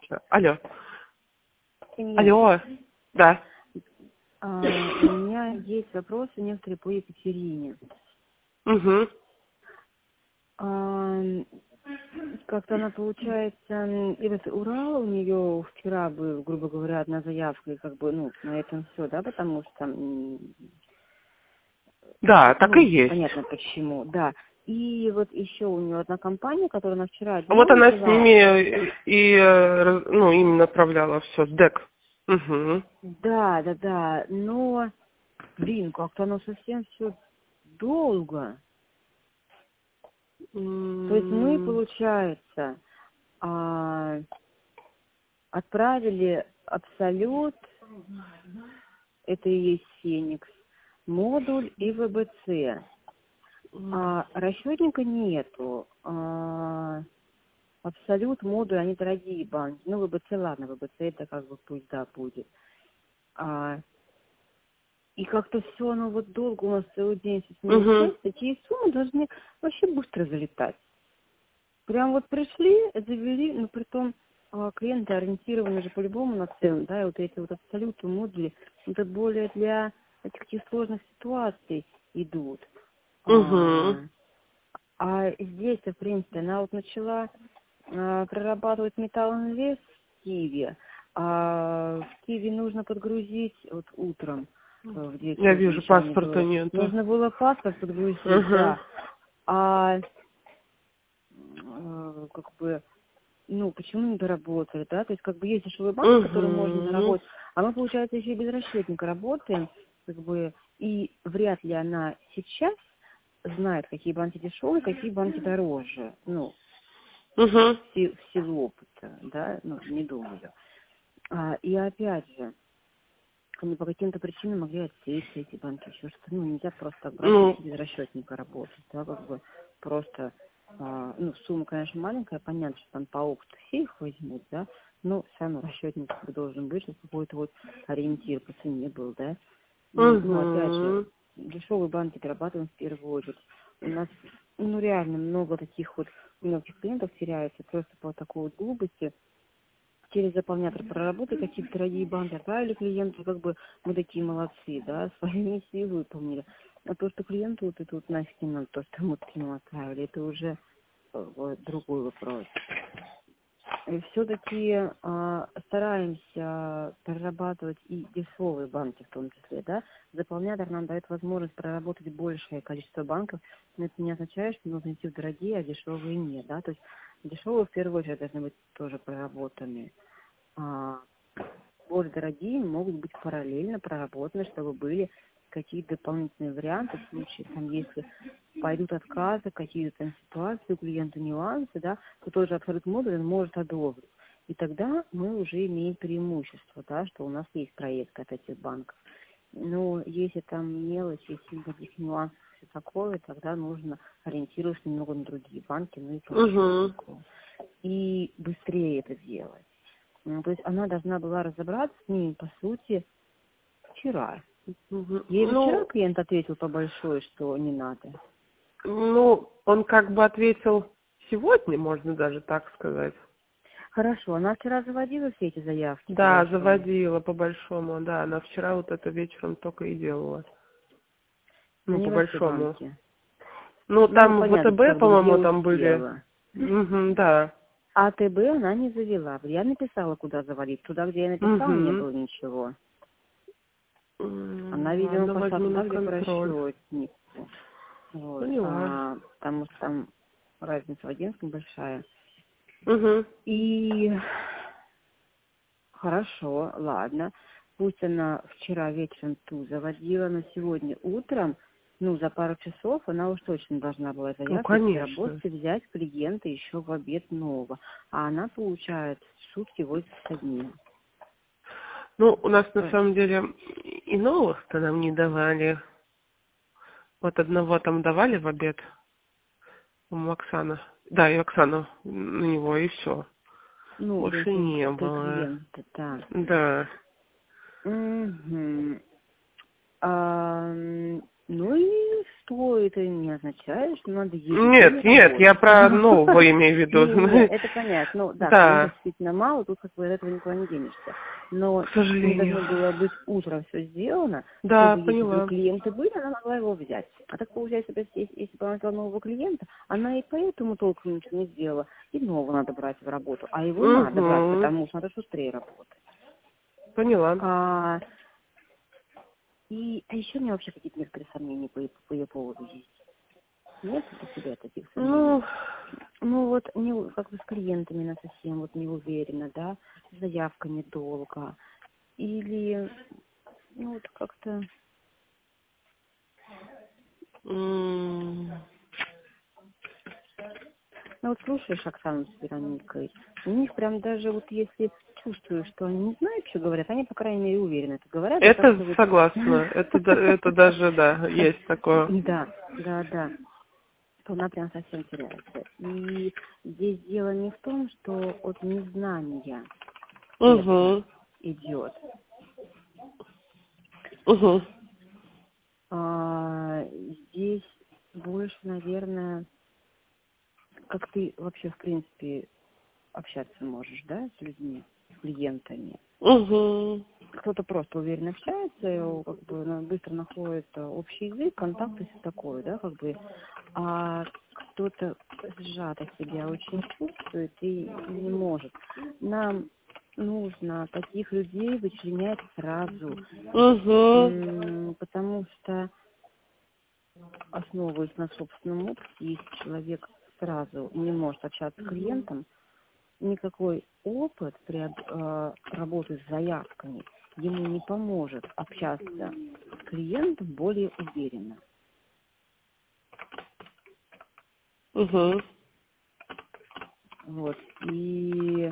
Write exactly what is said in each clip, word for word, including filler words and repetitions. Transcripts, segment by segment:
конечно. Алло. Нет. Алло. Да. А, у меня есть вопросы некоторые по Екатерине. Угу. А, как-то она, получается, этот Урал у нее вчера был, грубо говоря, одна заявка, и как бы, ну, на этом все, да, потому что там, Да, так и ну, есть. понятно почему, да. И вот еще у нее одна компания, которая она вчера Вот днем она с взяла. ними и, э, ну, им направляла все, с ДЭК. Угу. Да, да, да, но, блин, как-то оно совсем все долго. То есть мы, получается, а, отправили Абсолют, это и есть Феникс, модуль и ВБЦ. А расчетника нету. А, Абсолют, модуль, они дорогие банки. Ну, ВБЦ, ладно, ВБЦ это как бы пусть да будет. А, и как-то все оно вот долго у нас целый день с ними Угу. общаться, такие суммы должны вообще быстро залетать. Прям вот пришли, завели, но при том а, клиенты ориентированы же по-любому на цену, да, и вот эти вот абсолютно модули, это более для таких сложных ситуаций идут. А, Угу. а здесь, в принципе, она вот начала а, прорабатывать металл-инвест в Киеве, а в Киеве нужно подгрузить вот утром, э, в девять Я часов вижу, совещание паспорта было. нету. Нужно было паспорт подгрузить, Угу. да. А э, как бы, ну, почему не доработали, да? То есть, как бы, есть дешевые банки, которые можно Угу. доработать, а мы, получается, еще и без расчетника работаем, как бы, и вряд ли она сейчас знает, какие банки дешевые, какие банки дороже, ну, Угу. в си- в силу опыта, да, ну, не думаю. А, и опять же, они по каким-то причинам могли отсеять эти банки, еще что-то, ну, нельзя просто так брать Ну, вообще без расчетника работать, да, как бы, просто, а, ну, сумма, конечно, маленькая, понятно, что там по опыту все их возьмут, да, но все равно расчетник как бы должен быть, чтобы какой-то вот ориентир по цене был, да. М, Ну, опять же, угу. дешевые банки дорабатываем в первую очередь. У нас, ну, реально много таких вот мелких клиентов теряется просто по такой вот глупости. Через заполнятор проработали, какие-то дорогие банки отправили клиенту, как бы мы такие молодцы, да, свои миссии выполнили. А то, что клиенту вот это вот нафиг не надо, то, что мы к нему отправили, это уже э, вот другой вопрос. И все-таки а, стараемся прорабатывать и дешевые банки в том числе, да. Заполнятор нам дает возможность проработать большее количество банков, но это не означает, что нужно идти в дорогие, а дешевые нет, да. То есть дешевые в первую очередь должны быть тоже проработаны. А, более дорогие могут быть параллельно проработаны, чтобы были какие-то дополнительные варианты в случае, там, если пойдут отказы, какие-то там ситуации у клиента, нюансы, да, то тоже абсолют модуль он может одобрить. И тогда мы уже имеем преимущество, да, что у нас есть проект от этих банков. Но если там мелочь, если никаких нюансов, все такое, тогда нужно ориентироваться немного на другие банки, ну и по Угу. расчетнику. И быстрее это делать. Ну, то есть она должна была разобраться с ними, по сути, вчера. Угу. Ей же вчера Ну, клиент ответил по большой, что не надо. ну, он как бы ответил сегодня, можно даже так сказать. Хорошо, она вчера заводила все эти заявки по Да, большому. заводила по большому, да, она вчера вот это вечером только и делала. Но Ну, не по во все большому. банки. Ну, Ну, там понятно, ВТБ, как бы где по-моему, там были. успела. Угу, да. А ТБ она не завела. Я написала, куда заводить. Туда, где я написала, не Угу. было ничего. Она, М, видимо, Ладно, пошла возьму на туда, где по контроль. расчетнику. Ну, Вот. не важно. А, потому что там разница в одиннадцать большая. Угу. И хорошо, ладно. Пусть она вчера вечером ту заводила, но сегодня утром, ну, за пару часов она уж точно должна была Ну, заявку конечно. переработать и взять клиента еще в обед нового. А она получает в сутки восемьдесят одни. Ну, у нас на Ой, самом деле и новых-то нам не давали. Вот одного там давали в обед. У Оксана. Да, и Оксана на него, и все. ну, Больше не ты было. клиент, да. Да. Мгм. А, м, ну и что это не означает, что надо ездить. Нет, нет, я про нового имею в виду. Нет, это понятно. Ну, да, Да. действительно мало, тут как бы от этого никуда не денешься. Но К сожалению. не должно было быть утром все сделано, Да, чтобы если поняла. бы клиенты были, она могла его взять. А так получается, если, если бы она взяла нового клиента, она и поэтому толком ничего не сделала. И нового надо брать в работу. А его Угу. надо брать, потому что надо шустрее работать. Поняла. А, и, а еще у меня вообще какие-то некоторые сомнения по, по ее поводу есть. Нет у тебя таких сомнений? Ну, ну вот не, как бы с клиентами она совсем вот не уверена, да, с заявками долго. Или, ну вот как-то... м- Ну вот слушаешь Оксану с Вероникой, у них прям даже вот если чувствуешь, что они не знают, что говорят, они, по крайней мере, уверенно это говорят. это согласна. Это, да- это даже, да, есть такое. Да, да, да. То она прям совсем теряется. И здесь дело не в том, что от незнания это Угу. идет. Угу. А, здесь больше, наверное, как ты вообще, в принципе, общаться можешь, да, с людьми, с клиентами. Угу. Кто-то просто уверенно общается, и, как бы ну, быстро находит э, общий язык, контакт и все такое, да, как бы. А кто-то сжато себя очень чувствует и не может. Нам нужно таких людей вычленять сразу, Угу. М, потому что, основываясь на собственном опыте, если человек сразу не может общаться с клиентом, никакой опыт при э, работе с заявками ему не поможет общаться с клиентом более уверенно. Угу. Вот. И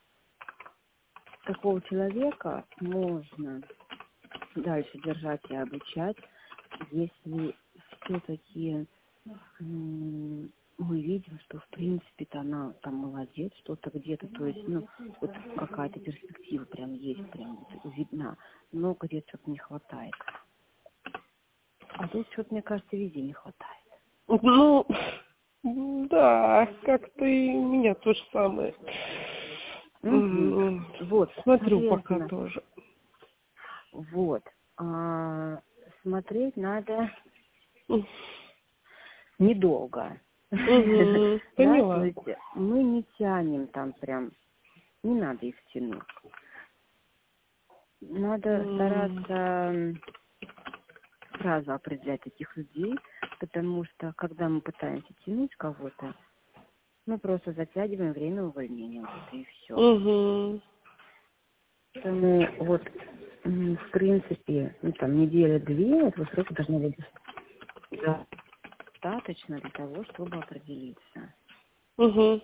такого человека можно дальше держать и обучать, если все-таки м, мы видим, что в принципе-то она там молодец, что-то где-то, то есть, ну, вот какая-то перспектива прям есть, прям вот видна, но где-то что-то не хватает. А тут что-то, мне кажется, везде не хватает. Ну, да, как-то и у меня то же самое. Угу. М, Вот, Смотрю пока соответственно, тоже. вот, а, смотреть надо Угу. недолго. Да, то Поняла. есть мы не тянем там прям, не надо их тянуть. Надо М, стараться м, сразу определять таких людей, потому что когда мы пытаемся тянуть кого-то, мы просто затягиваем время увольнения, вот и все. Угу. Поэтому вот, м, в принципе, ну там неделя-две этого срока должно быть достаточно для того, чтобы определиться. Угу.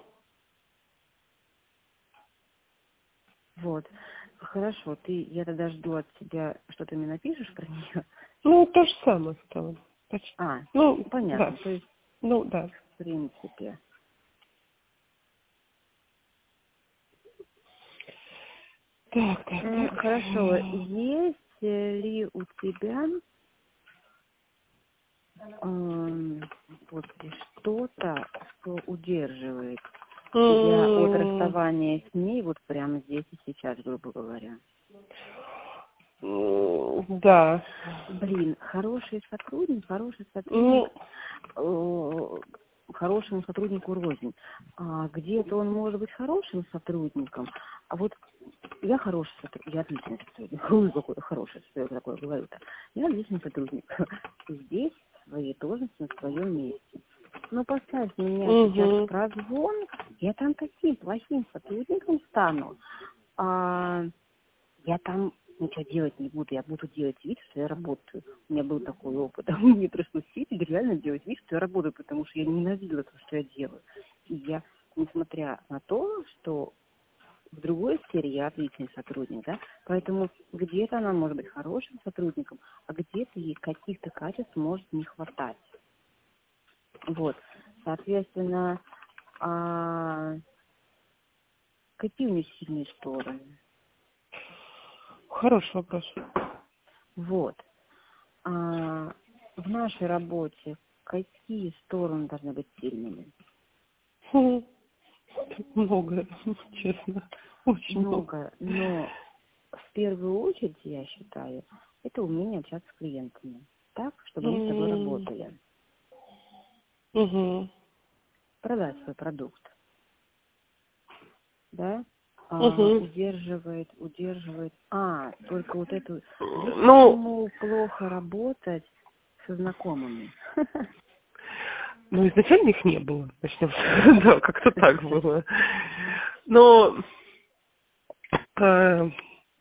Вот. Хорошо, ты, я тогда жду от тебя, что ты мне напишешь про нее. Ну, то же самое стало. Почти. А, Ну, да. понятно, то есть, Ну, да. в принципе. Так, так, М, так. Хорошо, есть ли у тебя эм, господи, что-то, что удерживает тебя от М, расставания с ней вот прямо здесь и сейчас, грубо говоря? м, Да. Блин, хороший сотрудник, хороший сотрудник, Ну, э, хорошему сотруднику рознь. А где-то он может быть хорошим сотрудником, а вот я хороший сотрудник, я отличный сотрудник. Ой, какой хороший, что я такое говорю-то. Я отличный сотрудник. Здесь, в своей должности, на своем месте. Но поставь меня сейчас в угу. прозвон, я там таким плохим сотрудником стану. А я там ничего делать не буду, я буду делать вид, что я работаю. У меня был такой опыт. Мне пришлось сидеть и реально делать вид, что я работаю, потому что я ненавидела то, что я делаю. И я, несмотря на то, что в другой сфере я отличный сотрудник, да, поэтому где-то она может быть хорошим сотрудником, а где-то ей каких-то качеств может не хватать. Вот, соответственно, а, какие у нее сильные стороны? Хороший вопрос. Вот. А, в нашей работе какие стороны должны быть сильными? Хм, много, честно. Очень много. Много, но в первую очередь, я считаю, это умение общаться с клиентами так, чтобы они с тобой М, работали. Мгм. Продать свой продукт, да? А, Мгм. удерживает, удерживает. А, только вот эту... Вот Ну, почему плохо работать со знакомыми. ну, изначально их не было. Начнем с- Да, как-то так было. Но э,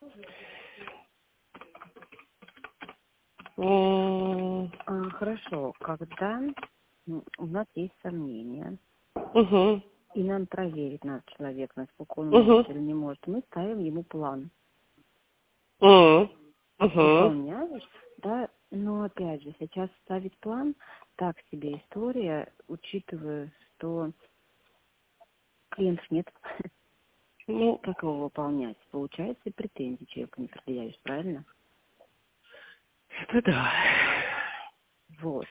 м, А, хорошо, когда м, у нас есть сомнения, мгм. и нам проверить наш человек, насколько он может Мгм. или не может, мы ставим ему план. М, мгм. Выполняешь, да, но опять же, сейчас ставить план, так себе история, учитывая, что клиентов нет, Ну, как его выполнять? Получается, претензий человеку не предъявишь, правильно? это да. Вот.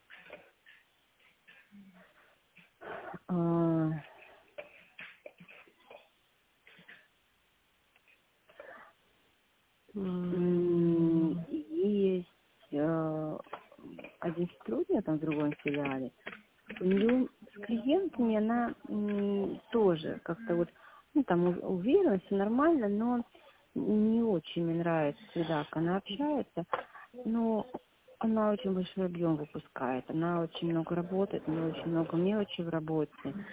А, м, М, есть э, один сотрудник там в другом филиале, у нее с клиентами она м, тоже как-то вот, ну, там у- уверена, все нормально, но не очень мне нравится среда, как она общается, но она очень большой объем выпускает, она очень много работает, у нее очень много мелочи в работе,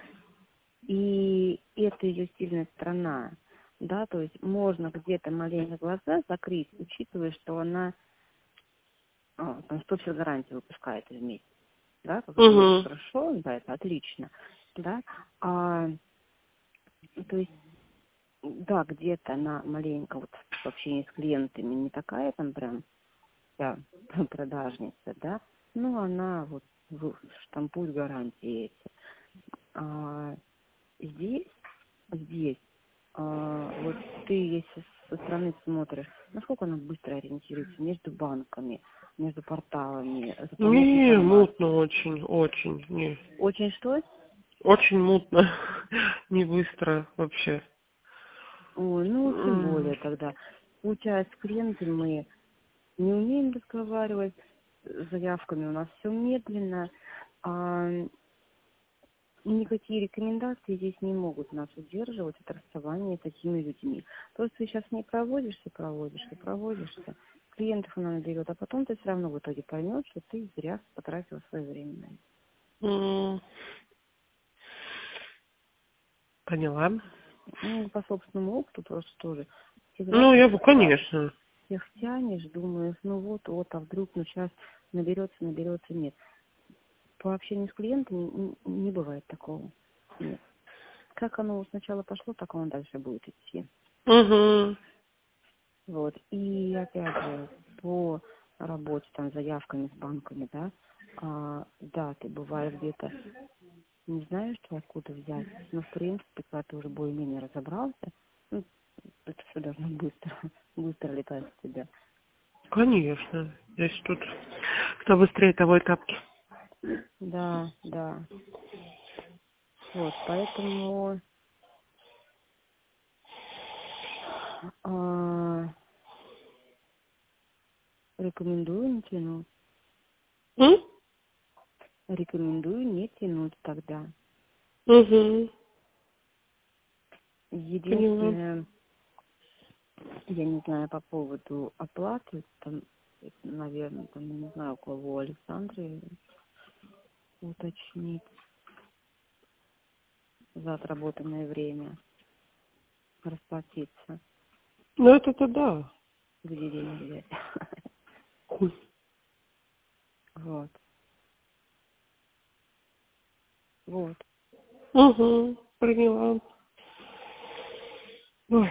и это ее сильная сторона, да, то есть можно где-то маленько глаза закрыть, учитывая, что она а, там сто гарантии выпускает в месяц, да, как это очень мгм. хорошо, да, это отлично, да, а, то есть, да, где-то она маленько вот в общении с клиентами не такая там прям вся продажница, да, но она вот в- штампует гарантии эти. А, здесь, здесь, а, вот ты если со стороны смотришь, насколько она быстро ориентируется между банками, между порталами, заполняет Не, мутно информацию. очень, очень, не. Очень что? Очень мутно. Не быстро вообще. Ой, ну, тем М, более тогда. Получается, с клиентами мы не умеем разговаривать, с заявками у нас все медленно, а никакие рекомендации здесь не могут нас удерживать от расставания с такими людьми. Просто ты сейчас не проводишься, проводишься, проводишься, клиентов она наберет, а потом ты все равно в итоге поймешь, что ты зря потратил свое время на это. м, Поняла. Ну, по собственному опыту просто тоже. Всегда Ну, я бы, всех конечно. всех тянешь, думаешь, ну вот, вот, а вдруг, ну сейчас наберется, наберется, нет. По общению с клиентами н- не бывает такого. Нет. Как оно сначала пошло, так оно дальше будет идти. Угу. Вот. И опять же, по работе там с заявками с банками, да, а, да, ты бываешь где-то не знаешь, что откуда взять, но в принципе, когда ты уже более-менее разобрался, ну, это все должно быстро, быстро летать с тебя. Конечно. Здесь тут кто быстрее, того и тапки. Да, да. Вот, поэтому а, рекомендую не тянуть. М? Рекомендую не тянуть тогда. Угу. Поняла. Единственное, я не знаю по поводу оплаты, там, наверное, там, не знаю, у кого у Александры уточнить за отработанное время, расплатиться, Ну, это-то да. где деньги взять. Вот, вот. Угу. Поняла. Ой.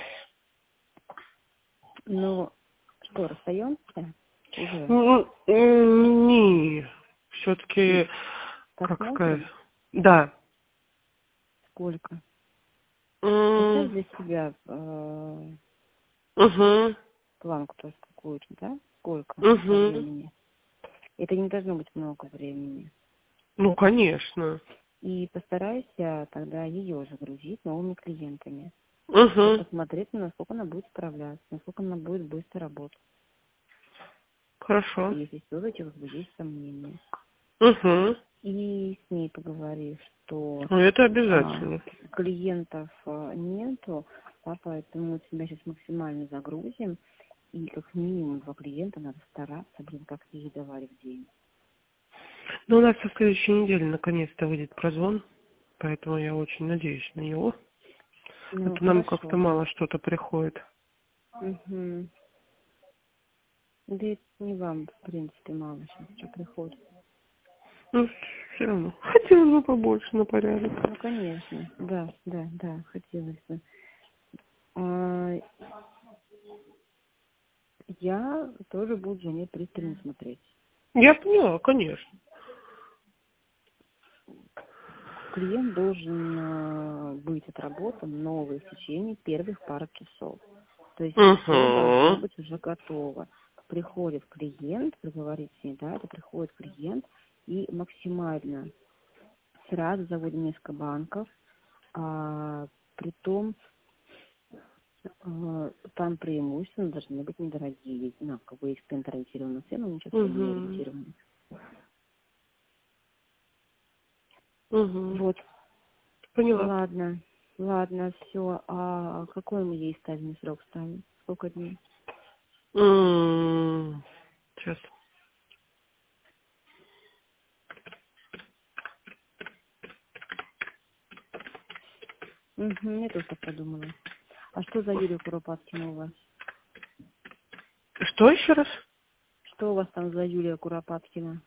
Ну, что, расстаемся уже? Ну, м, не. Все-таки, как сказать? Посмотрим, Да. сколько. Поставь Угу. для себя э, Угу. планку, то есть какую-то, да? Сколько по Угу. времени? Это не должно быть много времени. Ну, конечно. И постарайся тогда ее загрузить новыми клиентами. Угу. Посмотреть, насколько она будет справляться, насколько она будет быстро работать. Хорошо. Если все-таки как бы есть сомнения. Угу. И с ней поговори, что Ну, это а, обязательно. клиентов а, нету, да, поэтому тебя сейчас максимально загрузим. И как минимум два клиента надо стараться, блин, как ей давали в день. Ну, у нас со следующей недели наконец-то выйдет прозвон, поэтому я очень надеюсь на него. Ну, Это нам как-то хорошо. мало что-то приходит. Угу. Да это не вам, в принципе, мало сейчас что приходит. Ну, все равно. Хотелось бы побольше на порядок. Ну, конечно. Да, да, да, хотелось бы. А, я тоже буду за ней пристально смотреть. Я поняла, конечно. Клиент должен э, быть отработан новый в течение первых пары часов. То есть все должно Угу. быть уже готово. Приходит клиент, проговорить с ней, да, это приходит клиент и максимально сразу заводим несколько банков, а, притом а, там преимущественно должны быть недорогие, ну, как бы есть клиент-ориентированная цена, но сейчас не Угу. ориентированы. Угу. Вот, Поняла. ладно, ладно, все. А какой мы ей ставим срок ставим? Сколько дней? М, Сейчас. Угу, я тоже так подумала. А что за Юлия Куропаткина у вас? Что еще раз? Что у вас там за Юлия Куропаткина?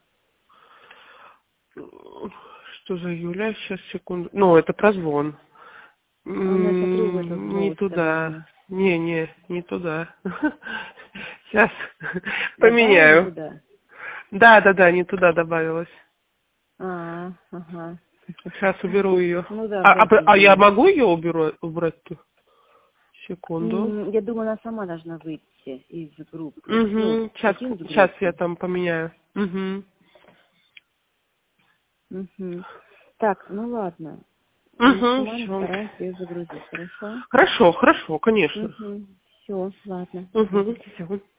Что за Юля? Сейчас, секунду. Ну, это прозвон. Она, я смотрю, в этот М, Не новости туда. добавлена. Не, не, не туда. Сейчас Добавили поменяю. туда? Да, да, да, не туда добавилась. А, ага. Сейчас уберу ее. Ну да, А, а, п- а я простите. могу ее уберу, убрать-то? Секунду. М, Я думаю, она сама должна выйти из группы. Ну, Угу. Сейчас, покинуть сейчас я группу. там поменяю. Угу. Угу. Так, ну ладно. Угу, Максимально все. стараемся ее загрузить, хорошо? Хорошо, хорошо, конечно. Угу. Все, ладно. Угу, все.